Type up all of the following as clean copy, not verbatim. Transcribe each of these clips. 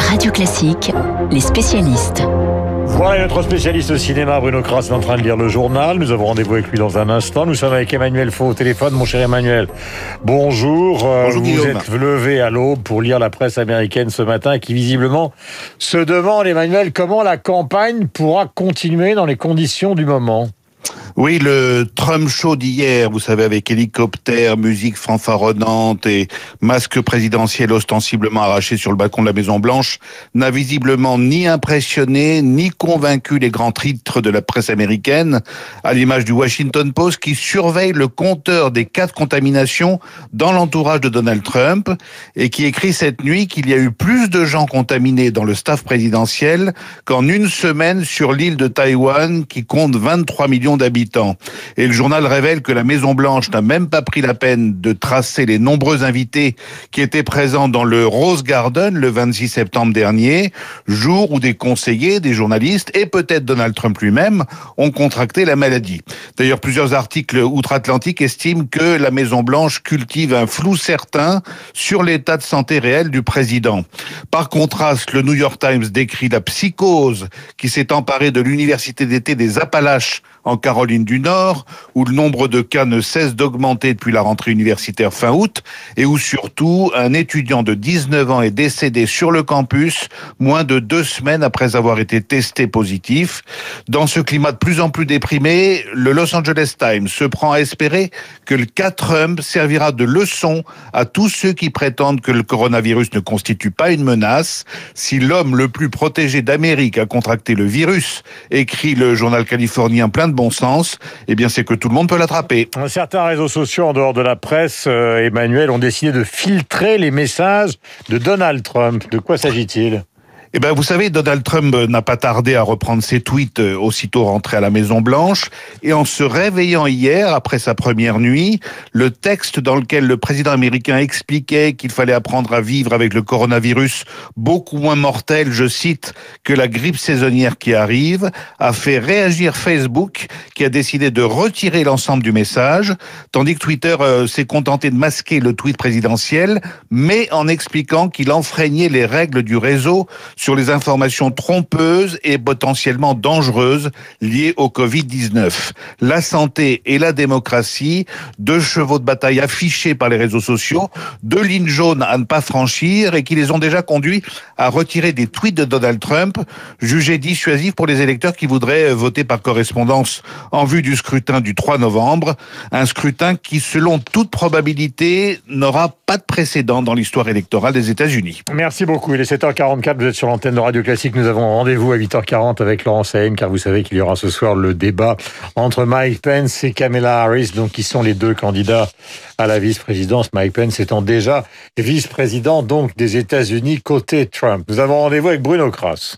Radio Classique, les spécialistes. Voilà notre spécialiste cinéma, Bruno Crass, est en train de lire le journal. Nous avons rendez-vous avec lui dans un instant. Nous sommes avec Emmanuel Faux au téléphone. Mon cher Emmanuel, bonjour. Bonjour, vous Guillaume. êtes levé à l'aube pour lire la presse américaine ce matin qui visiblement se demande, Emmanuel, comment la campagne pourra continuer dans les conditions du moment. Oui, le Trump Show d'hier, vous savez, avec hélicoptère, musique fanfaronnante et masque présidentiel ostensiblement arraché sur le balcon de la Maison-Blanche, n'a visiblement ni impressionné, ni convaincu les grands titres de la presse américaine, à l'image du Washington Post qui surveille le compteur des cas de contamination dans l'entourage de Donald Trump et qui écrit cette nuit qu'il y a eu plus de gens contaminés dans le staff présidentiel qu'en une semaine sur l'île de Taïwan qui compte 23 millions d'habitants. Et le journal révèle que la Maison-Blanche n'a même pas pris la peine de tracer les nombreux invités qui étaient présents dans le Rose Garden le 26 septembre dernier, jour où des conseillers, des journalistes et peut-être Donald Trump lui-même ont contracté la maladie. D'ailleurs, plusieurs articles outre-Atlantique estiment que la Maison-Blanche cultive un flou certain sur l'état de santé réel du président. Par contraste, le New York Times décrit la psychose qui s'est emparée de l'université d'été des Appalaches en Caroline du Nord, où le nombre de cas ne cesse d'augmenter depuis la rentrée universitaire fin août, et où surtout un étudiant de 19 ans est décédé sur le campus moins de 2 semaines après avoir été testé positif. Dans ce climat de plus en plus déprimé, le Los Angeles Times se prend à espérer que le cas Trump servira de leçon à tous ceux qui prétendent que le coronavirus ne constitue pas une menace. Si l'homme le plus protégé d'Amérique a contracté le virus, écrit le journal californien plein de bon sens, eh bien c'est que tout le monde peut l'attraper. Certains réseaux sociaux en dehors de la presse, Emmanuel, ont décidé de filtrer les messages de Donald Trump. De quoi s'agit-il ? Eh ben, vous savez, Donald Trump n'a pas tardé à reprendre ses tweets aussitôt rentré à la Maison-Blanche. Et en se réveillant hier, après sa première nuit, le texte dans lequel le président américain expliquait qu'il fallait apprendre à vivre avec le coronavirus beaucoup moins mortel, je cite, que la grippe saisonnière qui arrive, a fait réagir Facebook, qui a décidé de retirer l'ensemble du message, tandis que Twitter s'est contenté de masquer le tweet présidentiel, mais en expliquant qu'il enfreignait les règles du réseau sur les informations trompeuses et potentiellement dangereuses liées au Covid-19. La santé et la démocratie, 2 chevaux de bataille affichés par les réseaux sociaux, 2 lignes jaunes à ne pas franchir et qui les ont déjà conduits à retirer des tweets de Donald Trump, jugés dissuasifs pour les électeurs qui voudraient voter par correspondance en vue du scrutin du 3 novembre. Un scrutin qui, selon toute probabilité, n'aura pas de précédent dans l'histoire électorale des États-Unis. Merci beaucoup. Il est 7h44, vous êtes sur l'antenne de Radio Classique. Nous avons rendez-vous à 8h40 avec Laurent Saïm, car vous savez qu'il y aura ce soir le débat entre Mike Pence et Kamala Harris, donc qui sont les 2 candidats à la vice-présidence. Mike Pence étant déjà vice-président donc des États-Unis côté Trump. Nous avons rendez-vous avec Bruno Crass.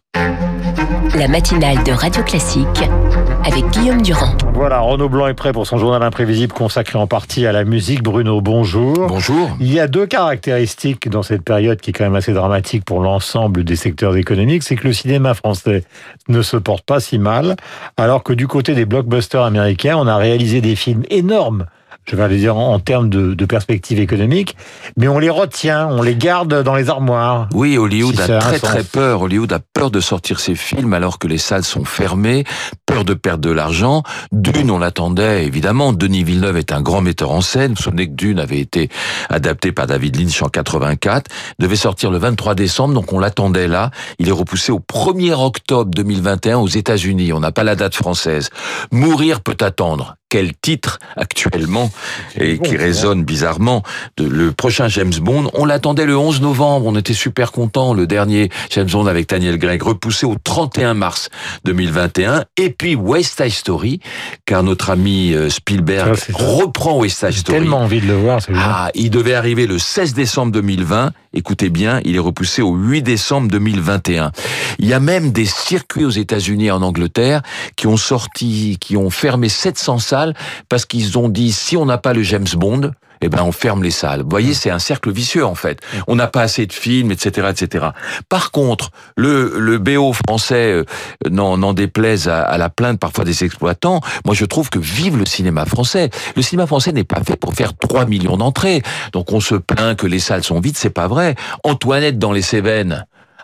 La matinale de Radio Classique avec Guillaume Durand. Voilà, Renaud Blanc est prêt pour son journal imprévisible consacré en partie à la musique. Bruno, bonjour. Bonjour. Il y a 2 caractéristiques dans cette période qui est quand même assez dramatique pour l'ensemble des secteurs économiques. C'est que le cinéma français ne se porte pas si mal, alors que du côté des blockbusters américains, on a réalisé des films énormes. Je vais le dire en termes de perspective économique, mais on les retient, on les garde dans les armoires. Oui, Hollywood Si a ça a un très sens. très peur. Hollywood a peur de sortir ses films alors que les salles sont fermées, peur de perdre de l'argent. Dune, on l'attendait évidemment. Denis Villeneuve est un grand metteur en scène. Vous vous souvenez que Dune avait été adapté par David Lynch en 84, devait sortir le 23 décembre, donc on l'attendait là. Il est repoussé au 1er octobre 2021 aux États-Unis. On n'a pas la date française. Mourir peut attendre. Quel titre actuellement et qui résonne bizarrement. Le prochain James Bond, on l'attendait le 11 novembre, on était super contents. Le dernier James Bond avec Daniel Craig repoussé au 31 mars 2021. Et puis West Side Story, car notre ami Spielberg reprend West Side Story. J'ai tellement envie de le voir, celui-là. Il devait arriver le 16 décembre 2020. Écoutez bien, il est repoussé au 8 décembre 2021. Il y a même des circuits aux États-Unis et en Angleterre qui ont fermé 700 salles parce qu'ils ont dit si on n'a pas le James Bond, eh ben on ferme les salles. Vous voyez, c'est un cercle vicieux en fait. On n'a pas assez de films, etc., etc. Par contre, le BO français n'en déplaise à la plainte parfois des exploitants. Moi, je trouve que vive le cinéma français. Le cinéma français n'est pas fait pour faire 3 millions d'entrées. Donc on se plaint que les salles sont vides, c'est pas vrai. Antoinette dans les Cévennes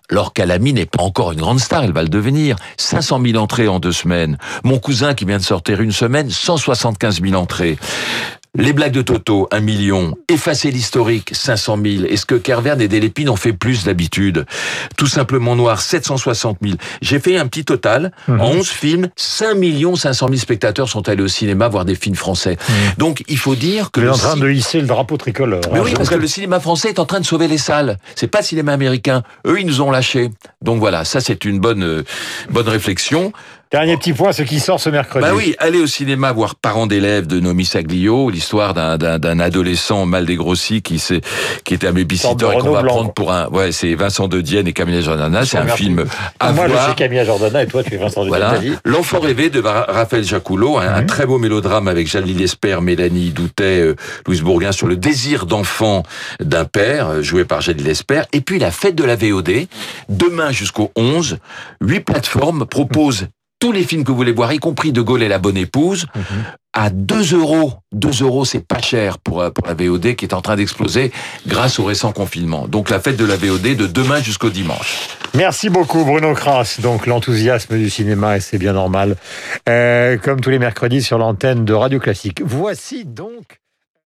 Laure Calamy n'est pas encore une grande star, elle va le devenir. 500 000 entrées en 2 semaines. Mon cousin qui vient de sortir une semaine, 175 000 entrées. Les blagues de Toto, 1 million. Effacer l'historique, 500 000. Est-ce que Kervern et Delépine ont fait plus d'habitude? Tout simplement noir, 760 000. J'ai fait un petit total. En 11 films, 5 500 000 spectateurs sont allés au cinéma voir des films français. Donc, il faut dire que... Tu es en train de hisser le drapeau tricolore. Mais oui, parce que le cinéma français est en train de sauver les salles. C'est pas le cinéma américain. Eux, ils nous ont lâchés. Donc voilà, ça c'est une bonne réflexion. Dernier petit point, ce qui sort ce mercredi. Bah oui, aller au cinéma voir Parents d'élèves de Noémie Saglio, l'histoire d'un adolescent mal dégrossi qui était un babysitter et qu'on va prendre pour un... Ouais, c'est Vincent de Dienne et Camilla Jordana, c'est un film à voir. Moi, je suis Camilla Jordana et toi, tu es Vincent de Dienne. Voilà. L'enfant rêvé de Raphaël Jacoulot, un très beau mélodrame avec Jalil Esper, Mélanie Doutet, Louise Bourguin sur le désir d'enfant d'un père, joué par Jalil Esper. Et puis la fête de la VOD, demain jusqu'au 11, 8 plateformes proposent tous les films que vous voulez voir, y compris De Gaulle et la bonne épouse, à 2 €. 2 €, c'est pas cher pour la VOD qui est en train d'exploser grâce au récent confinement. Donc la fête de la VOD de demain jusqu'au dimanche. Merci beaucoup Bruno Kras. Donc l'enthousiasme du cinéma, et c'est bien normal. Comme tous les mercredis sur l'antenne de Radio Classique. Voici donc